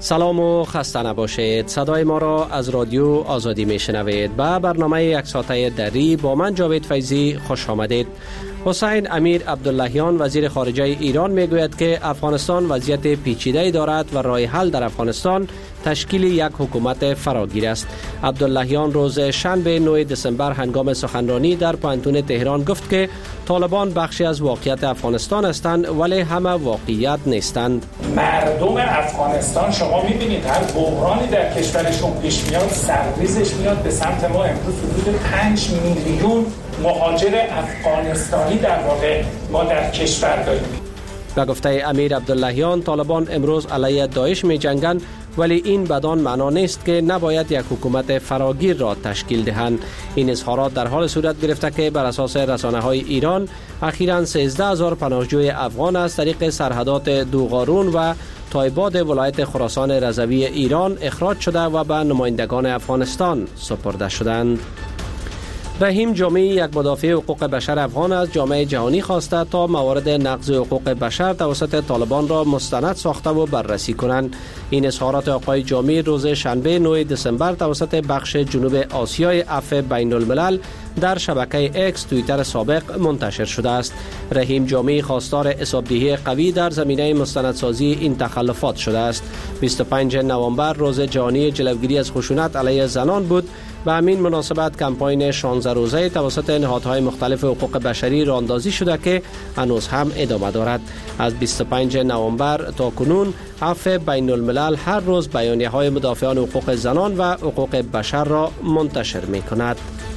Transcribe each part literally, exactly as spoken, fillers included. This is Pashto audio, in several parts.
سلام و خسته نباشید. صدای ما را از رادیو آزادی میشنوید. به برنامه یک ساعته دری با من جاوید فیضی خوش آمدید. حسین امیر عبداللهیان وزیر خارجه ایران میگوید که افغانستان وضعیت پیچیده‌ای دارد و راه حل در افغانستان تشکیل یک حکومت فراگیر است. عبداللهیان روز شنبه نه دسامبر هنگام سخنرانی در پوهنتون تهران گفت که طالبان بخشی از واقعیت افغانستان هستند ولی همه واقعیت نیستند. مردم افغانستان شما می‌بینید هر بحرانی در کشورشون پیش میاد سرریزش میاد به سمت ما. امروز حدود پنج میلیون مهاجر افغانستانی در واقع ما در کشور داریم. به گفته امیر عبداللهیان طالبان امروز علیه داعش می جنگند ولی این بدان معنا نیست که نباید یک حکومت فراگیر را تشکیل دهند. این اظهارات در حال صورت گرفته که بر اساس رسانه‌های ایران اخیراً سیزده هزار پناهجوی افغان از طریق سرحدات دوغارون و تایباد ولایت خراسان رضوی ایران اخراج شده و به نمایندگان افغانستان سپرده شدند. رحیم جامی یک مدافع حقوق بشر افغان از جامعه جهانی خواسته تا موارد نقض حقوق بشر توسط طالبان را مستند ساخته و بررسی کنند. این اظهارات آقای جامی روز شنبه نه دسامبر توسط بخش جنوب آسیای عفو بین الملل در شبکه اکس توییتر سابق منتشر شده است. رحیم جامی خواستار حسابدهی قوی در زمینه مستندسازی این تخلفات شده است. بیست و پنجم نوامبر روز جهانی جلوگیری از خشونت علیه زنان بود. به همین مناسبت کمپاین شانزده روزه توسط نهادهای مختلف حقوق بشری راه اندازی شده که هنوز هم ادامه دارد. از بیست و پنجم نوامبر تا کنون عفو بین الملل هر روز بیانیه های مدافعان حقوق زنان و حقوق بشر را منتشر می کند.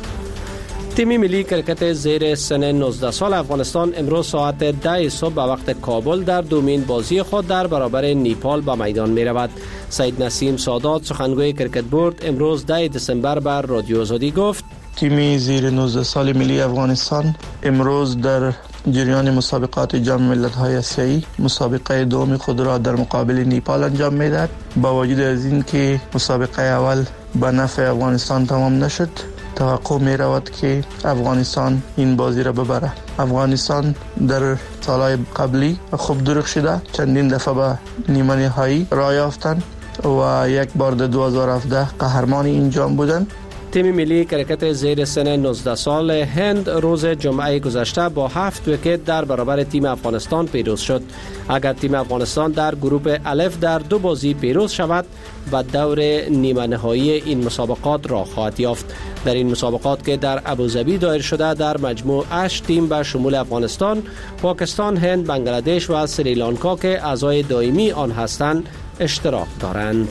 تیم ملی کرکت زیر سن نوزده سال افغانستان امروز ساعت ده صبح به وقت کابل در دومین بازی خود در برابر نیپال به میدان می رود. سید نسیم سادات سخنگوی کرکت بورد امروز ده دسامبر بر رادیو آزادی گفت تیم زیر نوزده سال ملی افغانستان امروز در جریان مسابقات جام ملت‌های آسیایی مسابقه دوم خود را در مقابل نیپال انجام می‌دهد. با وجود از این که مسابقه اول به نفع افغانستان تمام نشد، توقع می رود که افغانستان این بازی را ببره. افغانستان در سالهای قبلی خوب درخشیده، چندین دفعه به نیمه نهایی راه یافتند و یک بار در دو هزار و هفده قهرمان این جام بودند. تیم ملی کرکت زیر سن نوزده سال هند روز جمعه گذشته با هفت ویکت در برابر تیم افغانستان پیروز شد. اگر تیم افغانستان در گروه الف در دو بازی پیروز شود و دور نیمه نهایی این مسابقات را خواهد یافت. در این مسابقات که در ابوظبی دایر شده در مجموع هشت تیم به شمول افغانستان، پاکستان، هند، بنگلادش و سریلانکا که اعضای دائمی آن هستند اشتراک دارند.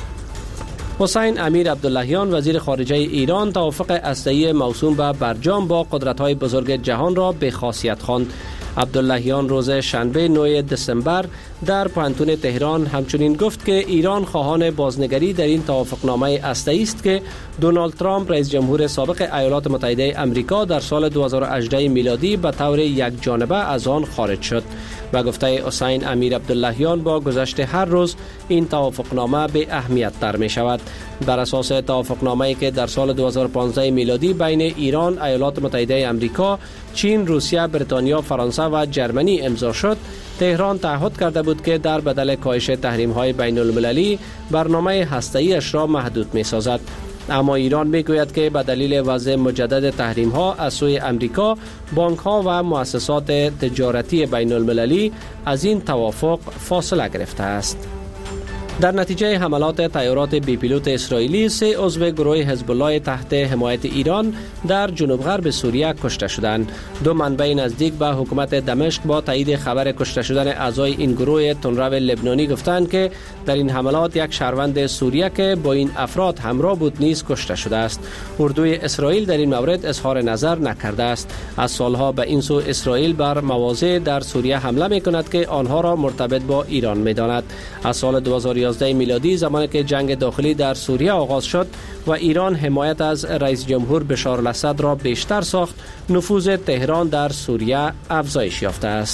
حسین امیر عبداللهیان وزیر خارجه ایران توافق هسته‌ای موسوم به برجام با قدرت‌های بزرگ جهان را به خاصیت خواند. عبداللهیان روز شنبه نه دسامبر در پوهنتون تهران همچنین گفت که ایران خواهان بازنگری در این توافقنامه هسته‌ای است که دونالد ترامپ رئیس جمهور سابق ایالات متحده آمریکا در سال دو هزار و هجده میلادی به طور یک جانبه از آن خارج شد. و گفته حسین امیر عبداللهیان با گذشت هر روز این توافقنامه به اهمیت تر می شود. بر اساس توافقنامه‌ای که در سال دو هزار و پانزده میلادی بین ایران، ایالات متحده آمریکا، چین، روسیه، بریتانیا، فرانسه و جرمنی امضا شد، تهران تعهد کرده بود که در بدل کاهش تحریم‌های بین المللی برنامه هسته‌ایش را محدود می‌سازد. اما ایران میگوید که به دلیل وضع مجدد تحریم ها از سوی امریکا، بانک ها و مؤسسات تجارتی بین المللی از این توافق فاصله گرفته است. در نتیجه حملات طیارات بی پیلوت اسرائیلی، سه عضو گروه حزب الله تحت حمایت ایران در جنوب غرب سوریه کشته شدند. دو منبع نزدیک به حکومت دمشق با تایید خبر کشته شدن اعضای این گروه تندرو لبنانی گفتند که در این حملات یک شهروند سوریه که با این افراد همراه بود نیز کشته شده است. اردوی اسرائیل در این مورد اظهار نظر نکرده است. از سالها به این سو اسرائیل بر مواضع در سوریه حمله می‌کند که آنها را مرتبط با ایران می‌داند. از سال دو هزار و یازده میلادی زمانی که جنگ داخلی در سوریه آغاز شد و ایران حمایت از رئیس جمهور بشار الاسد را بیشتر ساخت، نفوذ تهران در سوریه افزایش یافته است.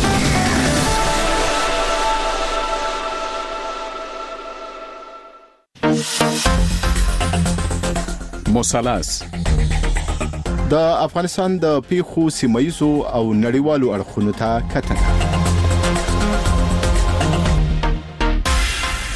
مثلث د افغانستان د پیښو سیمایزو او نړیوالو اړخونو ته کتنه.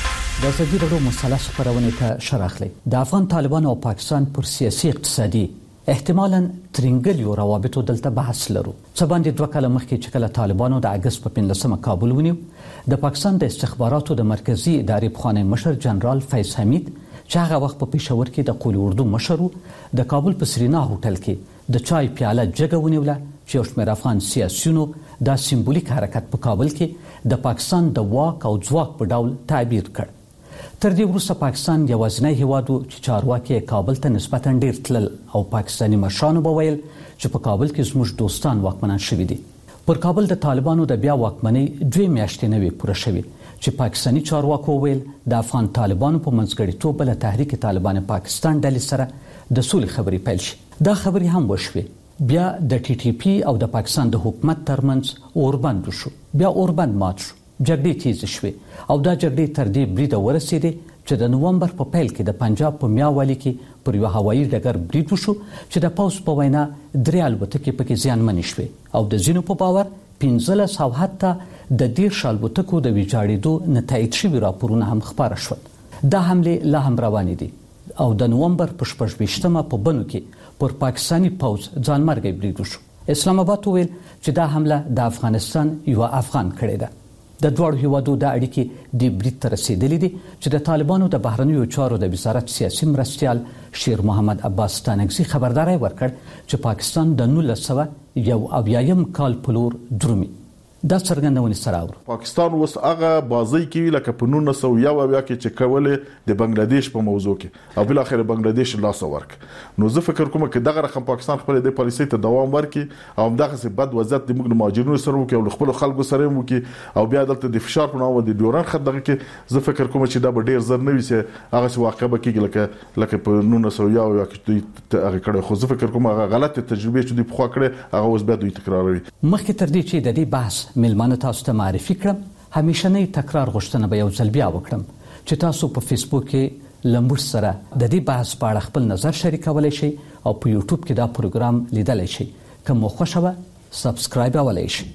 د ازادي راډیو مثلث خپرونې ته ښه راغلی. د افغان طالبانو او پاکستان پر سیاسي اقتصادي احتمالاً ترنګلیو روابطو دلته بحث لرو. څه باندې دوه کاله مخکې چې کله طالبانو د اګست په پنځلسمه کابل ونیو، د پاکستان د استخباراتو د مرکزی ادارې پخوانی مشر جنرال فیض حمید چې هغه وخت په پېښور کې د قول اردو مشر د کابل په سرینا هوټل کې د چای پیاله جګه ونیوله چې یو شمېر افغان سیاسیونو دا سیمبولیک حرکت په کابل کې د پاکستان د واک او ځواک په ډول تعبیر کړ. تر دې وروسته پاکستان یوازینی هیواد و چې چارواکي کابل ته نسبتاً ډیر تلل او پاکستاني مشرانو به ویل چې په کابل کې زموږ دوستان واکمنان شوي دي. پر کابل د طالبانو د بیا واکمنۍ دوې میاشتې نه وې پوره شوې چې پاکستاني چارواکو ویل د افغان طالبانو په منځګړیتوب له تحریک طالبان پاکستان ډلې سره د سولې خبرې پیل شي. دا خبرې هم وشوې. بیا د ټي ټي پی او د پاکستان د حکومت ترمنځ اوربند شو. بیا اوربند مات شو. جګړې تیز شوې او دا جګړې تر دې بریده ورسېدې چې د نومبر په پیل کې د پنجاب په میاوالي کې پر یو هوایي ډګر برید وشو چې د پوځ په وینا درې الوتکې پکې زیانمنې شوې او د ځینو په باور پنځلس او حتی د دېرش الوتکو د ویجاړېدو نه تایید شوي راپورونه هم خپاره شول. دا حملې لا هم روانې دي او د نومبر په شپږ ویشتمه په بنو کې پر پاکستاني پوځ ځانمرګی برید وشو. اسلام آباد وویل چې دا حمله د افغانستان یو افغان کړې ده. د دواړو هیوادو د اړیکې د برید ته رسېدلې دي چې د طالبانو د بهرنیو چارو د وزارت سیاسي مرستیال شیر محمد عباس ستانکزي خبرداری ورکړ چې پاکستان د نولس سوه یو اویایم کال په لور درومي. دا څرګندونې سره اورو. پاکستان اوس هغه بازی کوي لکه په نولس سوه یو اویا کې چې کولې د بنگلاديش په موضوع کې او بل اخر بنگلاديش لاس ورک. نو زه فکر کوم چې دغه رقم پاکستان خپل د پالیسۍ ته دوام ورکړي او دغه څه بد وضعیت د موږ مهاجرینو سره وکړي او خپل خلکو سره وکړي او بیا دلته د فشار په نوم د ډیورن خط دغه کې زه فکر کوم چې دا به ډیر زر نه وي چې هغه څه واقع به کېږي لکه لکه په نولس سوه یو اویا کې هغه کړه. خو زه فکر کوم هغه غلطه تجربه چې دوی په خوا کړې هغه اوس بیا دوی تکراروي. مخکې تر دې چې د دې بحث ملمانه تاسو ته معرفي کړم، همیشنی تکرار غوښتنه به یو ځل بیا وکړم چې تاسو په فیسبوک کې له موږ سره د دې بحث په اړه خپل نظر شریکولی شئ او په یوټیوب کې دا پروګرام لیدلی شئ. که مو خوښه وه سبسکرایبولی شئ.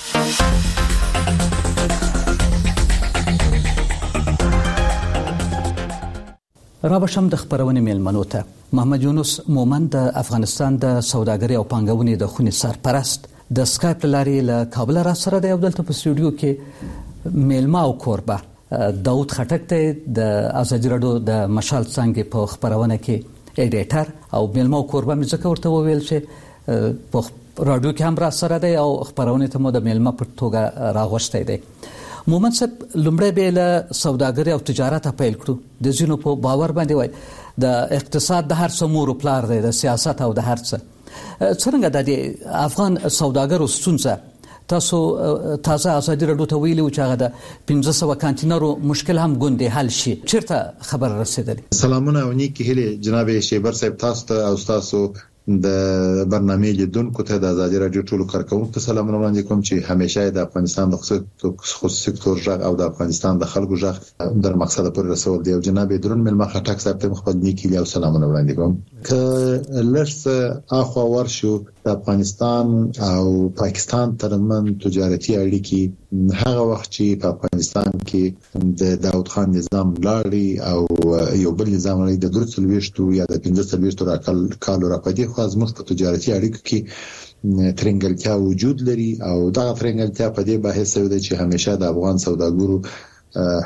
را بشم د خپرونې میلمنو ته. محمد یونس مومن د افغانستان د سوداګرۍ او پانګونې د خونې سرپرست د سکایپ لارې له کابل را سره دی او دلته په سټوډیو کې میلمه او کوربه داود خټک دی د ازادي راډیو د مشال څانګې په خپرونه کې ایډیټر او میلمه او کوربه مې ځکه ورته وویل چې په راډیو کې هم را سره دی او خپرونه ته مو د میلمه په توګه راغوښتی دی. مومن صاحب لومړی به له سوداګرۍ او تجارت پیل کړو. د ځینو په باور باندې وای د اقتصاد د هر څه مور او پلار دی، د سیاست او د هر څه. څرنګه د افغان سوداګرو ستونزه تاسو تازه ازادي راډیو ته ویلي و چې هغه د پنځه سوه کانټینرو مشکل هم ګوندې حل شي، چیرته خبر رسېدلی؟ سلامونه او نیکی هیلې جناب شیبر صاحب تاسو ته او تاسو د برنامې لیدونکو ته د ازادي راډیو ټولو کارکونکو ته سلامونه وړاندې کوم چې همیشه د افغانستان د خصوصي سکتور ژغ او د افغانستان د خلکو ژغ در مقصد پورې رسول دی. او جناب درون ملما خټک صاحب ته خپل نیکی او سلامونه وړاندې کوم. که لږ اخوا ورشو د افغانستان او پاکستان ترمن تجارتي اړیکې هغه وخت چې په افغانستان کې د داود خان نظام لاړی او یو بل نظام لري د درې سلويشتو یا د پنځه سلويشتو راکل کالو را پدې خو زموږ په تجارتي اړیکو کې ترنګلتیا وجود لري او دا ترنګلتیا په دې بحث سوي چې همیشه د افغان سوداګرو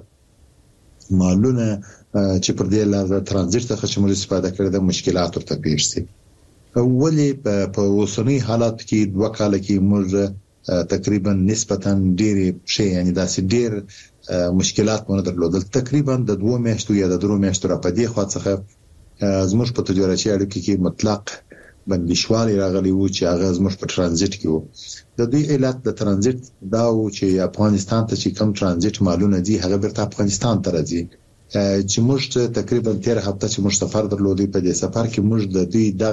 هغه مالونه چې پر دې لار ترانزیت څخه چې موږ استفاده کړې د مشکلات ورته پیښ شي. اولی په اوسنی حالات کې دوه کال کې موږ تقریبا نسبتا ډېر شي یعنی داسې ډېر مشکلات مونږ درلودل. تقریبا د دوه میاشتو یا د درو میاشتو را پدې خو څخه زموږ په تجارتي اړیکو کې مطلق بندیشوالي راغلی وو چې هغه زموږ په ترانزیت کې وو. د دې علت د ترانزیت دا و چې افغانستان ته چې کم ترانزیت مالونه دي هغه بیرته افغانستان ته راځي. چې موږ تقریبا تیر هفته چې موږ سفر درلودی په دې سفر کې موږ د دې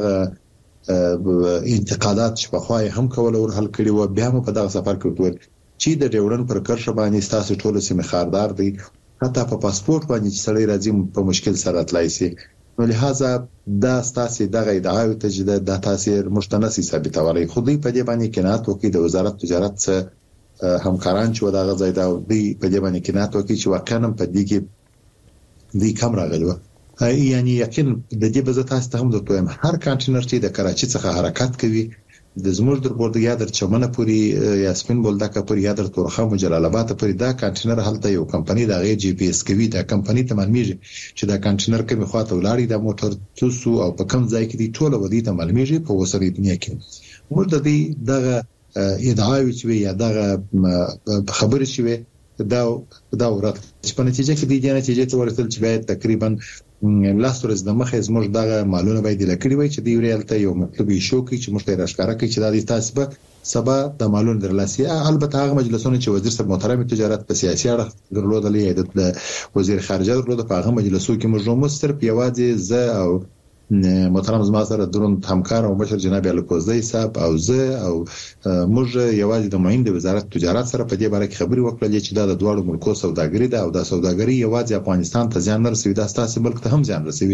دغه انتقادات شپخوای هم کول او حل کړي و. بیا هم په دغه سفر کې ټول چې د ډیورن پر کرښه باندې تاسو ټول سیمه خاردار دي حتی په پاسپورت باندې چې سړی راځي په مشکل سره تلای شي. نو لہذا دا ستاسو دغه ادعای ته د تاثیر مشتنسی ثابتولای خو دوی په دې باندې کنات وکړي د وزارت تجارت همکاران چې وداغه ځای دا دوی په دې باندې کنات وکړي چې واقعا په دې کې دوی کم راغلی و یعنی یقین د دې به زه تاسو ته هم درته وایم هر کانټینر چې د کراچي څخه حرکت کوي د زموږ در بورډ یا در چمنه پوری یا سپین بولدکه پوری یا در تورخم جلال آباد پوری دا کانټینر هلته یو کمپنی د غي جی پی اس کوي دا کمپنی ته معلومیږي چې دا کانټینر کومه خواته ولاړی د موټر توسو او په کم ځای کې دی ټول ودی ته معلومیږي په وسرې دنیا کې موږ د دې دغه ادعاوی چې یا دغه خبرې چې دا دا ورته په نتیجه کې دی چې نتیجه ته ورسېدل چې باید تقریبا لاس ورځ د مخه زموږ دغه مالونه باید لکړي وای چې دی ریالته یو مطلب شو کې چې مشته راښکاره کوي چې د دې تاسو به سبا د مالونو درلاسي البته هغه مجلسونه چې وزیر صاحب محترم تجارت په سیاسي اړه درلودلې د وزیر خارجه درلوده په هغه مجلسو کې موږ مستر پیوازي ز او محترم زما سره درون همکار او مشر جناب الکوزی صاحب او زه او موږ یوازې د معین د وزارت تجارت سره په دې باره کې خبري وکړلې چې دا د دوه ملکو سوداګري ده او د سوداګري یوازې افغانستان ته ځان نه رسوي دا ستاسو ملک ته هم ځان رسوي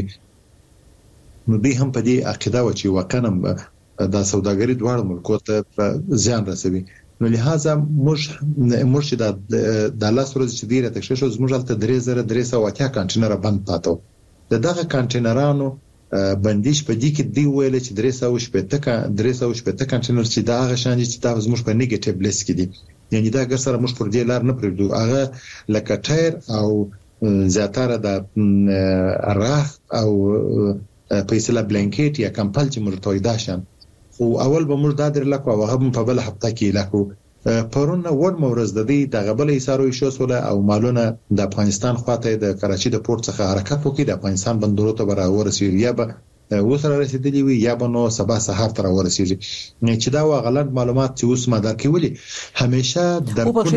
نو دوی هم په دې عقیده و چې واقعا د سوداګري دوه ملکو ته ځان رسوي نو لہذا موږ موږ د د لاس ورځ چې ډیره تکشف شو موږ تل درې زره درې سوه اتیا کانټینر بند پاتو دغه کانټینرانو بندیش په دې کې دی ویل چې درې سوه شپږ درې سوه شپږ کانټینر چې دا هغه شان چې تاسو موږ په نیگیټیو لیست کې دي یعنی دا ګر سره موږ پر دې لار نه پرېږدو هغه لکه ټایر او زیاتره د راخ او پیسلا بلانکیټ یا کمپل چې موږ تویدا شان خو اول به موږ دا در لکو هغه په بل هفته کې لکو پرون ور مورز د دې د غبل ایسارو شو سوله او مالونه د افغانستان خواته د کراچي د پورت څخه حرکت وکړي د افغانستان بندرو ته برابر ورسېږي یا به وسره رسیدلی وي یا به نو سبا سحر تر ورسېږي چې دا غلط معلومات چې اوس ما درکولي همیشه در کوم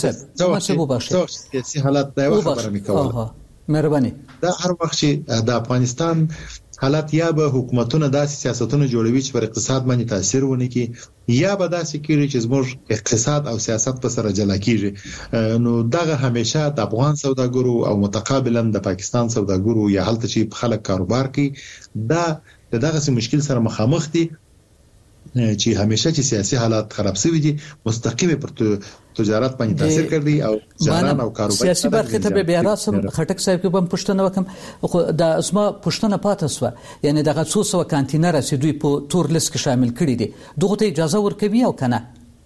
سیاسي حالت دا خبره میکوله مهرباني دا هر وخت چې د افغانستان حالات یا به حکومتونه داسې سیاستونه جوړوي چې پر اقتصاد باندې تاثیر ونه کوي یا به داسې کیږي چې زموږ اقتصاد او سیاست په سره جلا کیږي نو دغه همیشه د افغان سوداګرو او متقابلا د پاکستان سوداګرو یا حالت چې خلک کاروبار کوي دا دغه مشکل سره مخامخ دي چې همیشه چې سیاسي حالات خراب شوي دي مستقیم پر تجارت باندې تاثیر کوي او ځوانان او کاروبار سیاسي برخه ته بیا راسم خټک صاحب کوم پښتنه وکم خو د اسما پښتنه پاتې سو یعنی دغه څو سو کانټینر چې دوی په تور لیست کې شامل کړي دي دغه ته اجازه ورکوي او کنه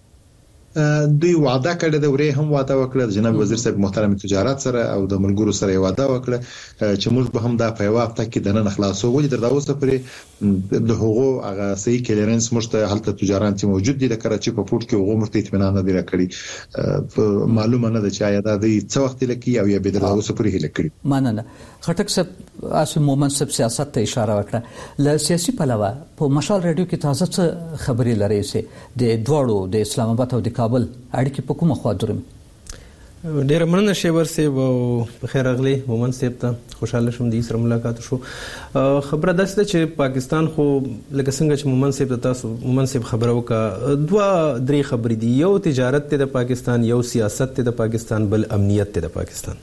دوی وعده کړې د ورې هم وعده وکړه جناب وزیر صاحب محترم تجارت سره او د ملګرو سره وعده وکړه چې موږ به هم دا په یو هفته کې د نن خلاصو ولې تر دا اوسه پرې د هغو هغه صحیح کلیرنس مشته حالت تجارت موجود دي د کراچي په پورت کې هغه مرته اطمینان نه دی راکړي معلومه نه ده چې آیا دا د څه وخت لکې او یا به د اوسه پرې لکړي مننه خټک صاحب اسو مومن صاحب سیاست ته اشاره وکړه ل سیاسي پلوه په مشال رادیو کې تازه څه خبري لري سي د دوړو د اسلام آباد او د کابل اړیکې په کومه خوا درمي ډیر مننه شیور صاحب او بخیر اغلی مومن صاحب ته خوشاله شوم د سره ملاقات شو خبره ده چې پاکستان خو لکه څنګه چې مومن صاحب تاسو مومن صاحب خبره وکړه دوه درې خبرې دي یو تجارت ته د پاکستان یو سیاست ته د پاکستان بل امنیت ته د پاکستان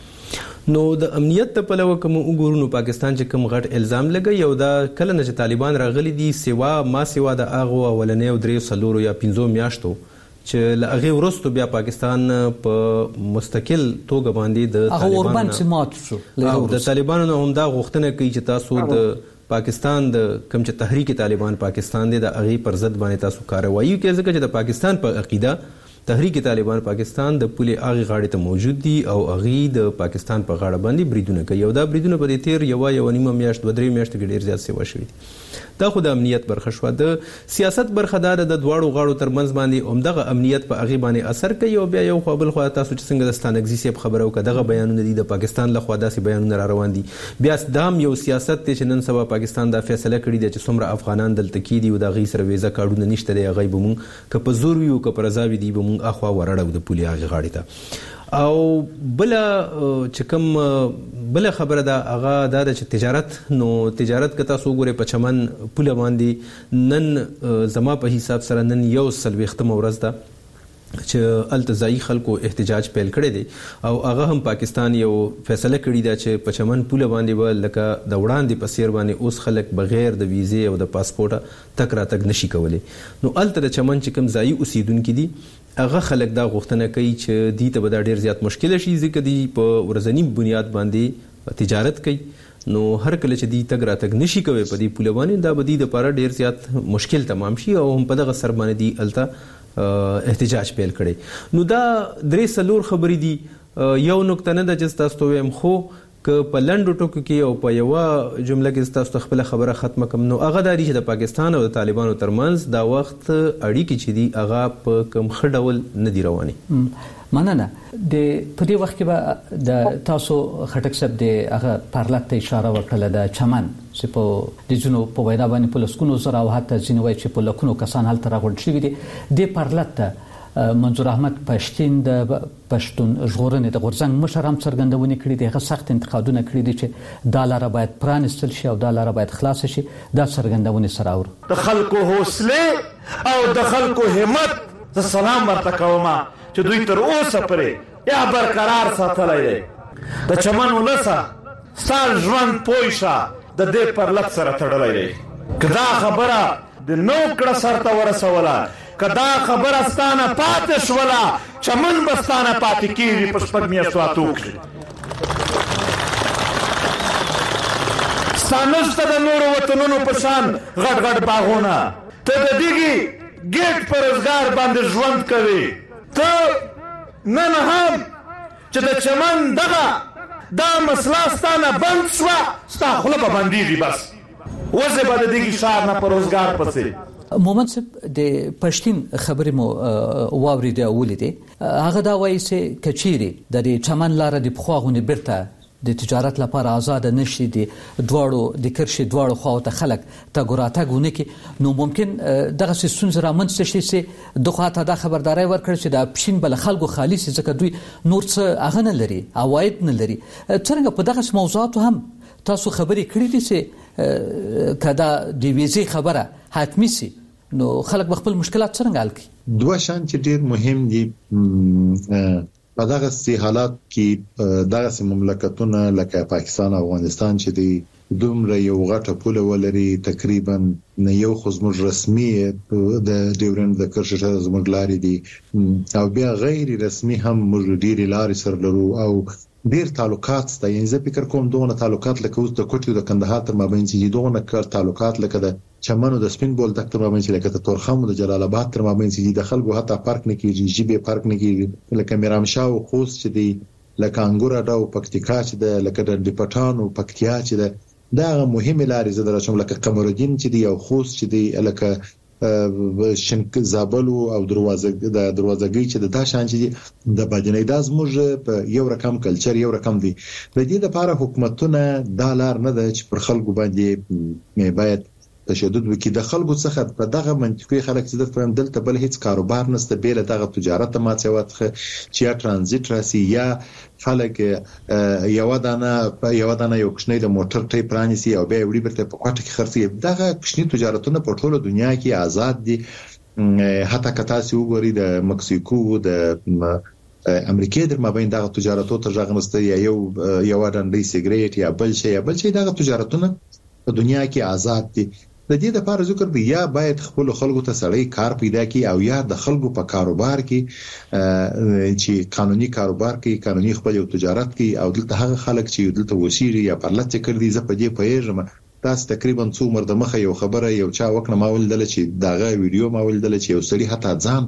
نو د امنیت ته په لور کوم وګورو نو پاکستان چې کوم غټ الزام لګي یو دا کله نه چې طالبان راغلي دي سیوا ما سیوا د اغه اولنې او درې سلورو یا پنځو میاشتو چې لغه ورستو بیا پاکستان په مستقل توګه باندې د طالبان او د طالبانو هم دا غوښتنه کوي چې تاسو د پاکستان د کوم چې تحریک طالبان پاکستان دی د اغه پر ضد باندې تاسو کاروایی کوي ځکه چې د پاکستان په عقیده تحریک طالبان پاکستان د پولي اغه غاړې ته موجود دي او اغه د پاکستان په غاړه باندې بریدونه کوي او دا بریدونه په تیر یو یو نیمه میاشت و درې میاشتې کې ډیر زیات سیوا شوی دا خو د امنیت برخه شو د سیاست برخه دار د دواړو غاړو ترمنځ باندې عمدغه امنیت په اغه باندې اثر کوي او بیا یو خپل خو تاسو چې څنګه د ستانګزي سیب خبره او کداغه بیانونه دي د پاکستان له خوا داسې بیانونه را روان دي بیا دام یو سیاست چې نن سبا پاکستان دا فیصله کړی دی چې څومره افغانان دلته کې دي او د غي سره ویزه کارډونه نشته دی غي بمون ک په زور ویو ک پر ازاوی دی بمون اخوا ورړو د پولي اغه غاړې ته او بل چې کوم بل خبره ده هغه د تجارت نو تجارت کته سو ګوره په چمن پوله باندې نن زما په حساب سره نن یو سلويختم ورځ ده چې التزائی خلکو احتجاج پیل کړی دی او هغه هم پاکستان یو فیصله کړی دا چې په چمن پوله باندې ولکه د وړاندې پسیر باندې اوس خلک بغیر د ویزه او د پاسپورت تک راتګ نشي کولای نو الته د چمن چې کوم ځای اوسیدونکو دي هغه خلک دا غوښتنه کوي چې دې ته به ډیر زیات مشکل شي ځکه دی په ورځنی بنیاد باندې تجارت کوي نو هر کله چې دی تګ راتګ نشي کوي په دې پوله باندې دا بدی د لپاره ډیر زیات مشکل تمام شي او هم په دغه سر باندې دی الته احتجاج پیل کړي. نو دا درې څلور خبرې دي یو نقطه نه ده چې تاسو ته وایم خو که په لنډو ټکو کې او په یوه جمله کې تاسو خپل خبره ختمه کړم نو هغه دا دی چې د پاکستان او د طالبانو ترمنځ دا وخت اړیکې چې دي هغه په کوم ښه ډول نه دي روانې. مننه. د په دې وخت کې به د تاسو خټک صاحب د هغه پارلط ته اشاره وکړه د چمن چې په د جنو په وینا باندې په لسکونو زره او حتی ځینې وایي چې په لکونو کسان هلته راغونډ شوي دي. د پارلط ته منظور احمد پښتين د پښتون ژغورنې د غورځنګ مشر هم څرګندونې کړې دي. هغه سخت انتقادونه کړي دي چې دا لاره باید پرانستل شي او دا لاره باید خلاص شي. دا څرګندونې سره اور د خلکو حوصله او د خلکو همت ز سلام ورته کوم چې دوی تر اوسه پرې یا برقرار ساتلای دي. د چمن ولسه ستاسو ژوند پوښه د دې پرلط سره تړلای دي. کدا خبره د نو کړه سرته ورسوله کدا خبره ستانه پاتې شوله چمن بستانه پاتې کیږي په شپږ میاشتو اتوکړي. ستانشته د نورو وطنونو په شان غټ غټ باغونه ته د دغې ګیټ په روزګار باندې ژوند کوي. ته نن هم چې د چمن دغه دا مسله ستانه بند شوه ستا خوله به بندېږي بس وزې به د دغې ښار نه په روزګار پسې. مومن صاحب د پښتين خبرې مو واورېدې او ولیدې. هغه دا وایي چې کچيري د چمن لاره د پخواغونې بیرته د تجارت لپاره آزاد نشي دي دواړو د کرشي دواړو خواو ته خلک ته ګراتګونه کې نو ممکن دغه ستونزې رامنځته شي چې دغه ته د خبرداري ورکړي چې د پښین بل خلکو خالص ځکه دوی نور څه اغه نه لري اواید نه لري. څنګه په دغه موضوعات هم تاسو خبرې کړې دي چې کدا د ویزې خبره حتمی سي نو خلک خپل مشکلات څنګه حل کړي؟ دوه شان چې ډېر مهم دي په دغه سي حالات کې دغه مملکتونه لکه پاکستان او افغانستان چې دی دومره یو غټه پوله ولري تقریبا نه یو خو زموږ رسمي د ډیورند د کرښې زموږ لارې دي او بیا غیر رسمي هم موږ ډېرې لارې سره لرو او ډیر تعلقات ست. یعنی زه فکر کوم دغه تعلقات لکه اوس د کوټي او د کندهار تر مابین چې دغه کار تعلقات لکه د چمنو د سپین بول تر مابین چې لکه د تورخم او د جلال آباد تر مابین چې د خلکو حتی فرق نه کیږي جيبه فرق نه کیږي لکه میرامشاه او خوست چې دی لکه انګور اډو پکتیکا چې د لکه د ډیپټان او پکتیا چې د دا مهمه لارې زده راچوم لکه قمرالدین چې دی او خوست چې دی لکه شنک زابل او دروازه د دروازګي چې د داشان چې د باجنې داز موږ په یو رقم کلچر یو رقم دی. د دې لپاره حکومتونه د لار نه د چې پر خلکو باندې باید تشدد وکړي. د خلکو څخه په دغه منطقي خلک چې د فرام دلته بل هیڅ کاروبار نشته بیل دغه تجارت ماته واتخه چې یا ترانزیت راسي یا خلک یو دانه یو دانه یو کښنی د موټر ټای پرانیسي او بیا وړي برته په کوټه کې خرڅي. دغه کښنی تجارتونه په ټوله دنیا کې آزاد دي. حتی کتا سی وګوري د مکسیکو د امریکا در مابین دغه تجارتو ته ځغنسته یا یو یو ډنډي سیګریټ یا بل شي یا بل شي دغه تجارتونه په دنیا کې آزاد دي. د دې لپاره ذکر دی یا باید خپل خلکو ته سړی کار پیدا کړي او یا د خلکو په کاروبار کې چې قانوني کاروبار کې قانوني خپل یو تجارت کې او دلته هغه خلک چې دلته وسیری یا پرلط کړی دي زه په دې پیژم تاسو تقریبا څو مرده مخه یو خبره یو چا وکړه ما ولدل چې داغه ویډیو ما ولدل چې یو سړی حتی ځان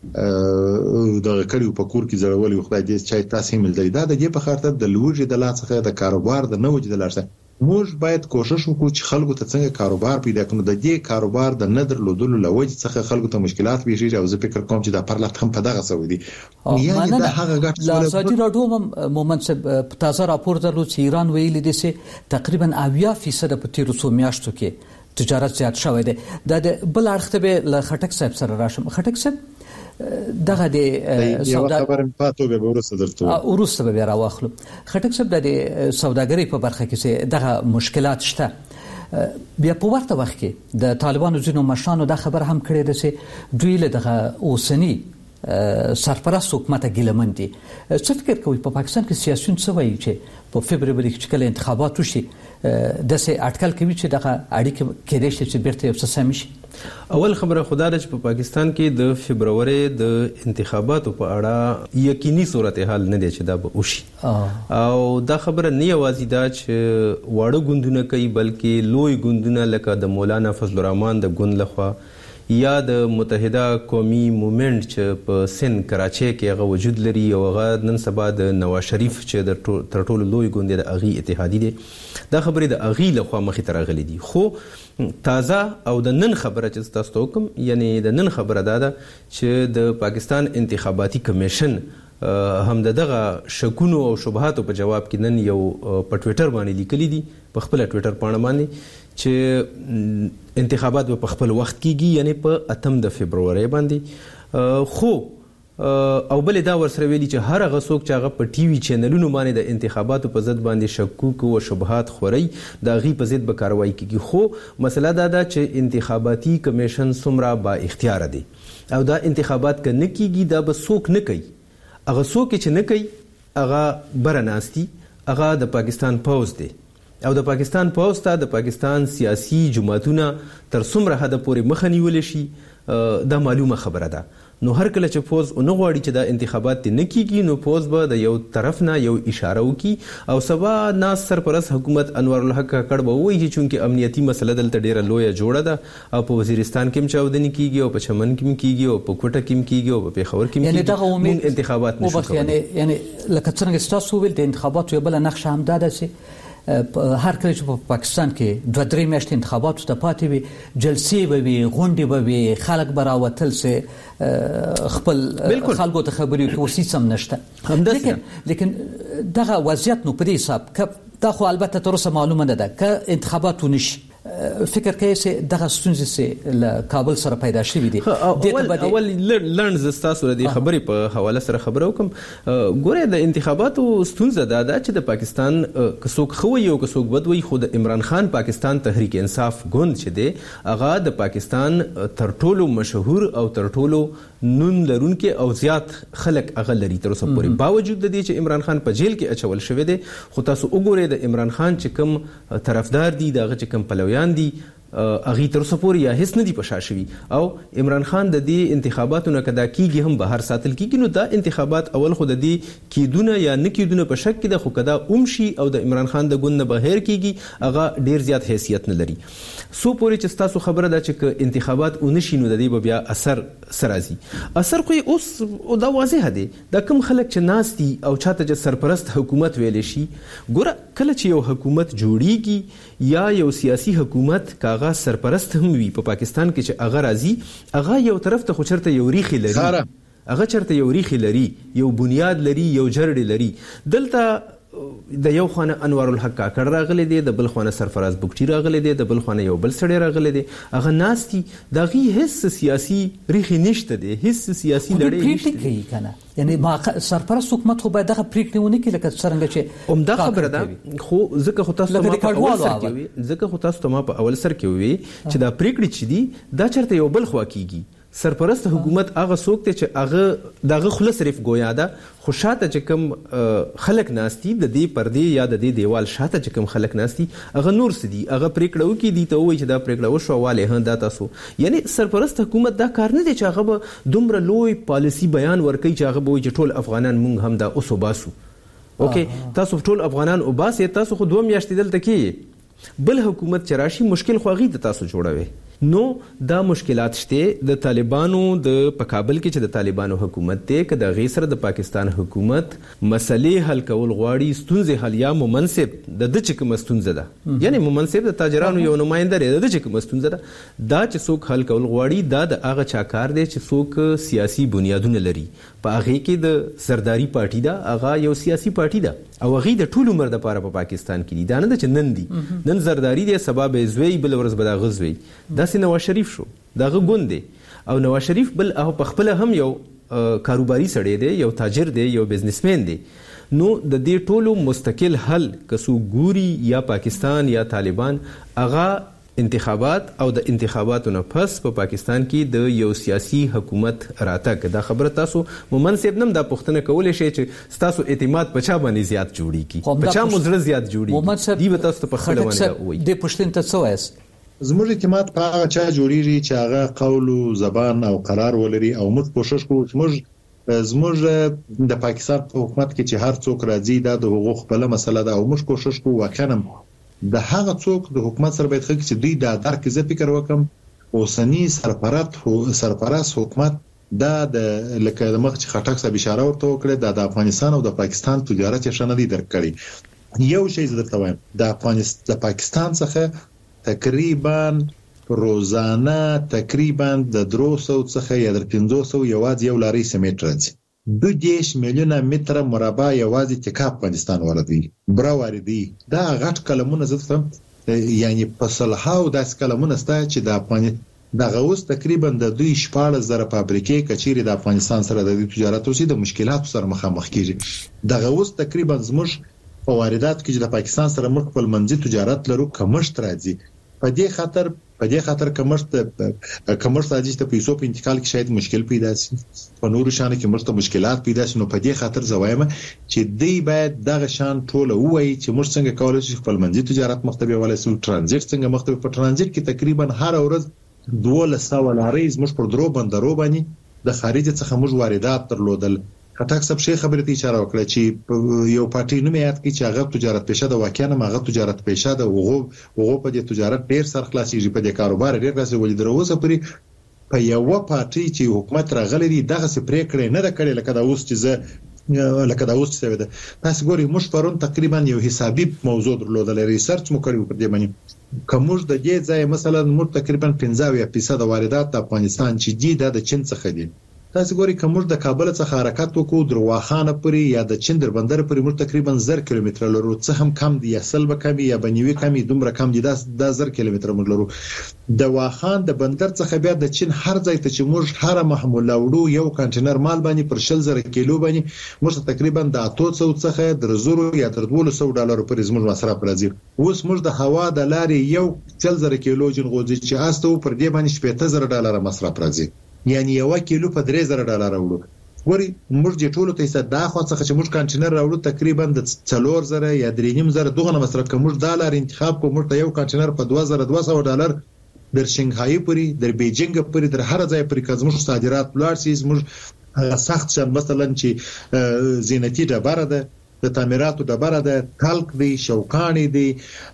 دغه کړیو په کور کې زړولې خدای دې چې تاسو هم ملدل دا د دې په خاطر د لوجې د لاڅخه د کاروبار د نوج د لارسه موږ باید کوشش وکړو چې خلکو ته څنګه کاروبار پیدا کړو. د دې کاروبار د ندر لودلو لوجې څخه خلکو ته مشکلات پیښیږي او زه فکر کوم چې دا پرلط هم په دغه سعودي یعنی دا هغه غټ لاساتي راډیو مومنت صاحب تازه راپور درلود چې ایران ویلي دي چې تقریبا اویا فیصد په تیر څو میاشتو کې تجارت زیات شوی دی. د بل اړخ ته به ل خټک صاحب سره راشم. خټک صاحب دغه د سودا خبرم پاتو به ورسره درته ورسره به راوخلو. خټک صاحب د سوداګرۍ په برخه کې دغه مشکلات شته. بیا په ورته وخت کې د طالبانو ځینو مشرانو د خبر هم کړی دی چې دوی له دغه اوسنی سرپرست حکومت ګیلمن دي. څه فکر کوي په پاکستان کې سیاسيون څه وایي چې په فبرवरी کې کله انتخابات وشي د سه اټکل کوي چې دغه اړیکې کېدای شي چې بیرته یو څه سم شي. اول خبره خدا ده چې په پاکستان کې د فبرवरी د انتخاباتو په اړه یقیني صورتحال نه دی چې دا به وشي او دا خبره نه یوازې دا چې واړه ګوندونه کوي بلکې لوی ګوندونه لکه د مولانا فضل الرحمن د ګوند لخوا یا د متحده قومي موومېنټ چې په سن کراچۍ کې هغه وجود لري او هغه نن سبا د نواز شریف چې د تر ټولو لوی ګوند د اغي اتحادی دی دا خبره د اغي لخوا مخې ته راغلي دي. خو تازه او د نن خبره چې تاسو ته کوم یعنی د نن خبره دا ده چې د پاکستان انتخاباتي کمیشن هم دغه شکونو او شبهاتو په جواب کې نن یو په ټوئیټر باندې لیکلي دي په خپل ټوئیټر باندې باندې چې انتخابات په خپل وخت کېږي یعنی په اتم د فبرवरी باندې. خو او بل دا ورسره ویلي چې هر هغه څوک چې هغه په ټي وي چینلونو باندې د انتخاباتو په ضد باندې شکوک او شبهات خوري د غي په ضد به کاروایی کیږي. خو مسله دا ده چې انتخاباتي کمیشن څومره با اختیار دي او دا انتخابات که نه کیږي دا به څوک نه کوي. هغه څوک چې نه کوي هغه برناستي هغه د پاکستان پوز دی او د پاکستان پوز ته د پاکستان سیاسي جماعتونه تر څومره حد پورې مخه نیول شي دا معلومه خبره ده. نو هر کله چې پوز نه غواړي چې دا انتخابات نه کیږي نو پوز به د یو طرف نه یو اشاره وکي او سبا ناس سرپرست حکومت انور الحق کړه به وایي چې چونکه امنیتي مسله دلته ډیره لویه جوړه ده او په وزیرستان کې هم چاودنی کیږي او په چمن کې هم کیږي او په کوټه کې هم کیږي او په پیښور کې هم یعنی دغه امید انتخابات نشو کولای. یعنی یعنی لکه څنګه تاسو ویل د انتخاباتو یو بل نقشه هم ده چې هر کله چې په پاکستان کې دوه درې میاشتې انتخابات ته پاتې وي جلسې به وي غونډې به وي خلک به راوتل سي خپل خلکو ته خبرې کوي اوس هیڅ هم نشته. لیکن لیکن دغه وضعیت نو په دې حساب دا خو البته تر اوسه معلومه نه ده که انتخابات ونشي فکر کوي چې دغه ستونزې سه له کابل سره پیدا شوې دي. اول اول لړن زستاسو د خبرې په حواله سره خبرو کوم. ګوره د انتخاباتو ستونزه دا ده چې د پاکستان کڅوک خو یو کڅوک بدوي خود عمران خان پاکستان تحریک انصاف ګوند چې دی هغه د پاکستان تر ټولو مشهور او تر ټولو نون لرونکي او زیات خلک هغه لري تر اوسه پورې باوجود د دې چې عمران خان په جیل کې اچول شوی دی. خو تاسو وګورئ د عمران خان چې کوم طرفدار دي دغه چې کوم پلویان دي اغي تر اوسه پورې یا هیڅ نه دی پشا شوی او عمران خان د دې انتخاباتو نه کدا کیږي هم بهر ساتل کیږي. نو دا انتخابات اول خو د دې کیدونه یا نه کیدونه په شک کې د خو کدا اومشي او د عمران خان د ګوند نه بهر کیږي هغه ډیر زیات حیثیت نه لري. سو پورې چې تاسو خبره ده چې انتخابات ونشي نو د دې بیا اثر سرازي اثر خو اوس او دا واضح دی دا کوم خلک چې ناس دي او چاته چې سرپرست حکومت ویل شي. ګوره کله چې یو حکومت جوړیږي یا یو سیاسي حکومت کاغه سرپرست هم وي په پاکستان کې چې هغه راځي هغه یو طرف ته خو چرته یو ریخي لري هغه چرته یو ریخي لري یو بنیاد لري یو جرړې لري. دلته د یو خانه انوار الحق کاکړ راغلی دی د بل خانه سرفراز بوکټي راغلی دی د بل خانه یو بل سړی راغلی دی هغه ناستي د غي هیڅ سیاسي ریخي نشته دی هیڅ سیاسي لړۍ نشته کوي کنه یعنی ما سرپرست حکومت خو باید دغه پریکړه ونه کړي لکه څنګه چې عمده خبره ده. خو ځکه خو تاسو ته په اول سر کې وي ځکه خو تاسو ته په اول سر کې وي چې دا پریکړه چي دي دا چرته یو بل خوا کیږي. سرپرست حکومت هغه څوک ته چې هغه دغه خله صرف گویا ده خو شاته چې کوم خلک ناشتي د دې پردې یا د دې دیوال شاته چې کوم خلک ناشتي هغه نور سدي هغه پریکړه وکي دي ته وایي چې دا پریکړه وشواله هنده تاسو یعنی سرپرست حکومت دا کار نه دی چې هغه به دومره لوی پالیسی بیان ورکړي چې هغه به وایي چې ټول افغانان مونږ هم دا اوسو باسو. اوکې تاسو ټول افغانان او باسي تاسو خو دوه میاشتې دلته کې بل حکومت چراشي مشکل خوغي د تاسو جوړوي. نو دا مشکلات شته د طالبانو د په کابل کې چې د طالبانو حکومت ته که د غیسر د پاکستان حکومت مسلې حل کول غواړي ستونزې حل یا ممنصب د د چک مستونزه ده یعنی ممنصب د تاجرانو یو نماینده لري د چک مستونزه ده دا چې څوک حل کول غواړي دا د هغه چا کار دی چې څوک سیاسي بنیادونه لري په هغه کې د سرداری پارټي دا هغه یو سیاسي پارټي ده او هغه د ټول عمر د پاره په پاکستان کې دي دا نه چې نن دي نن زرداری دی سبب زوی بل ورځ به دا غزوي دا سي نواز شریف شو دغه ګوند دی او نواز شریف بل هغه په خپل هم یو کاروباري سړی دی یو تاجر دی یو بزنسمن دی. نو د دې ټولو مستقل حل کسو ګوري یا پاکستان یا طالبان هغه انتخابات او د انتخاباتو نه پس په پا پاکستان کې د یو سیاسي حکومت راتګ دا خبره تاسو مومن صاحب نم دا پوښتنه کولای شي چې تاسو اعتماد په چا باندې زیات جوړیږي په چا مزر زیات جوړیږي دی به تاسو په خپل باندې وایي د پوښتنې ته څه وایي زموږ اعتماد په هغه چا جوړیږي چې هغه قول او زبان او قرار ولري او موږ کوشش کوو چې موږ زموږ د پاکستان په حکومت کې چې هر څوک راځي دا د حقوق خپل مسله ده او موږ کوشش کوو واقعا د هغه څوک د حکومت سره باید خلک چې دوی دا درک زه فکر وکم اوسنی سرپرست سرپرست حکومت دا د لکه د مخ چې خټک صاحب اشاره ورته وکړه د افغانستان او د پاکستان تجارت یې شنه دي درک کړي یو شی زه درته وایم د افغانستان د پاکستان څخه تقریبا روزانه تقریبا د دروسو څخه یا د پنځوس یوازې یو لاري سیمټ راځي دو دیش میلیونه متر مربع یوازې تکا افغانستان واردوي برا واردوي دا غټ کلمونه زه یعنی په صلحاو داس کلمونه ستا چې د افغانستان د غوس تقریبا د دوی شپږ زره فابریکې کچيري د افغانستان سره د تجارت اوسې د مشکلاتو سره مخامخ کیږي د غوس تقریبا زموږ په واردات کې د پاکستان سره مخ په منځي تجارت لرو کمشت راځي په دې خاطر په دې خاطر کمشت کمشت راځي ته پیسو په انتقال کې شاید مشکل پیدا شي په نورو شانو کې مرسته مشکلات پیدا شي نو په دې خاطر زوایم چې دی باید دغه شان ټوله وایي چې موږ څنګه کولای شو خپل منځي تجارت مختبي ولې سو ترانزیت څنګه مختبي په ترانزیت کې تقریبا هر ورځ دوه سوه لارې موږ پر درو بندرو باندې د خارج څخه موږ واردات درلودل خټک صاحب شي خبرې ته اشاره وکړه چې یو پارټي نوم یاد کی چې هغه تجارت پیشه ده واقعا هغه تجارت پیشه ده وغو وغو په دې تجارت ډیر سر خلاصيږي په دې کاروبار ډیر راځي ولې دروسه پرې په یو پارټي چې حکومت راغلي دي دغه څه پریکړه نه ده کړې لکه دا اوس چې زه لکه دا اوس چې ده تاسو ګوري موږ پرون تقریبا یو حسابي موضوع درلودل ریسرچ مو کړو پر دې باندې کومج د دې ځای مثلا موږ تقریبا پنځه فیصد واردات د افغانستان چې دي د چین څخه دي تاسو ګوري کومج د کابل څخه حرکت وکړو درواخانه پورې یا د چین در بندر پورې موږ تقریبا زر کیلومتر لرو څه هم کم دي یا سل به کم یا بنوي کم دومره کم دي د زر کیلومتر موږ لرو د واخان د بندر څخه بیا د چین هر ځای ته چې موږ هر محمول وړو یو کنټینر مال باندې پر شل زره کیلو باندې موږ تقریبا د اته سوه څخه د زرو یا تر دوه سوه ډالر پورې زموږ مصرف راځي اوس موږ د هوا د لارې یو شل زره کیلو جنغوځي چې استو پر دې باندې شپږ زره ډالر مصرف راځي یعنی یو کیلو په درې زره ډالر راوړو ګوري موږ چې ټولو ته څه دا خو څه چې موږ کانټینر راوړو تقریبا د څلور زره یا درې نیم زره دغه مصرف کوم ډالر انتخاب کوم ته یو کانټینر په دوه زره دوه سوه ډالر در شنغهای پورې در بیجینګ پورې در هر ځای پورې کوم صادرات لوړ شي موږ سخت شان مثلا چې زینتی ډبره ده د تعمیراتو ډبره ده کلک دی شوکانی دی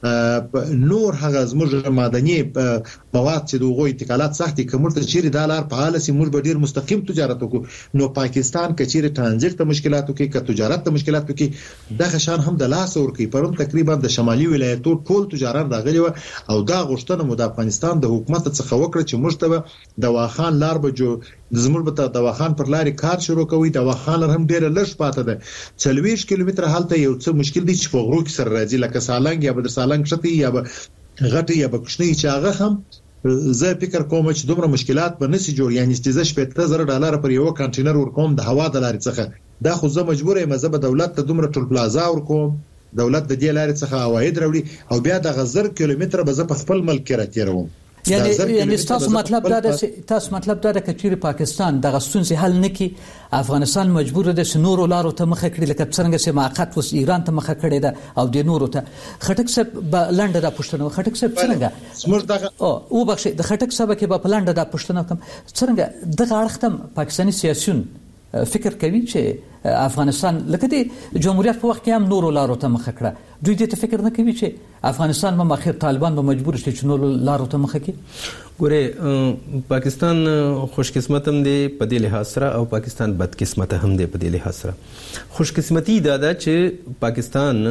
نور هغه زموږ مدني مواد چې دغه انتقالات سختي کومرته چیرې دالر په حاله سي موږ به ډیر مستقیم تجارت وکړو نو پاکستان کچيره ترانزیت ته مشکلاتو کې ک تجارت ته مشکلاتو کې دغه شان هم د لاس ور کوي پرون تقریبا د شمالي ولایتو ټول تجارت راغلي او دا غوښتنه مو د افغانستان د حکومت څخه وکړه چې موږ ته د واخان لار به جو زموږ به د واخان پر لارې کار شروع کوي د واخان لار هم ډیر لږ پاتې ده چلويش کیلومتر حالت یو څه مشکل دي چې په غرو کې سره راځي لکه سالنګ یا بدر سالنګ شتي یا غټي یا بکشنی چې هغه هم زه فکر کوم چې دومره مشکلات به نسی جوړ یعنی چې شپږ زره ډالر پر یو کانټینر ورکوم د هوا د لارې څخه دا خو زه مجبور یم زه به دولت ته دومره ټول پلازا ورکوم دولت د دې لارې څخه عواید راوړي او بیا د غزر کیلومتر به زه په خپل ملک کې راتیروم یعنی یعنی تاسو مطلب دا ده تاسو مطلب دا ده چې پاکستان د غستونځ حل نکي افغانستان مجبور ده چې نور لارو ته مخه کړي لکه څنګه چې موقت وس ایران ته مخه کړي ده او د نورو ته خټک صاحب لنډه دا پښتنه خټک صاحب څنګه سمور دغه او بخښه د خټک صاحب کې په لنډه دا پښتنه کوم څنګه دغه اړختم پاکستاني سیاسيون فکر کوي چې افغانستان لکه د جمهوریت په وخت کې هم نور لارو ته مخه کړه دوی دې ته فکر نه کوي چې افغانستان به مخیر طالبان به مجبور شي چې نور لارو ته مخه کړي ګوره پاکستان خوش قسمت هم دی په دې لحاظ سره او پاکستان بد قسمت هم دی په دې لحاظ سره خوش قسمتي دا ده چې پاکستان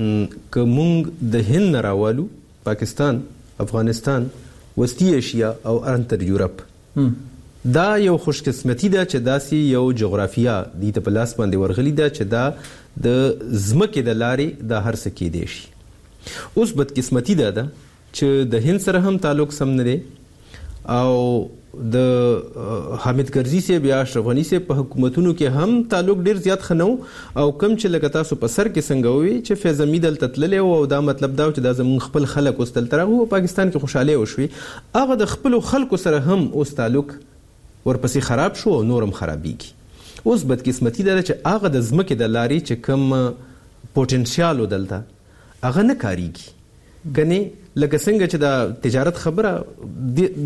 کومنګ د هند راوالو پاکستان افغانستان وسطی ایشیا او انتر یورپ دا یو خوش قسمتي ده چې داسي یو جغرافیا د په لاس باندې ورغلي ده چې دا د زمکه د لارې د هر څه کې دي شي اوس بد قسمتي ده ده چې د هند سره هم تعلق سم نه دی او د حامد کرزي سے بیا اشرف غنی سے په حکومتونو کې هم تعلق ډیر زیات خنو او کم چې لکه تاسو په سر کې څنګه وي چې فیض حمید تتلل او دا مطلب دا چې دا زمون خپل خلک اوستل ترغه پاکستان کې خوشاله وشوي هغه د خپل خلکو سره هم اوس تعلق ورپسې خراب شو او نورم خرابېږي. اوس بدقسمتي ده چې هغه د ځمکې د لارې چې کم پوتنشیال ودلته هغه نه کاریږي. ګنې لکه څنګه چې دا تجارت خبره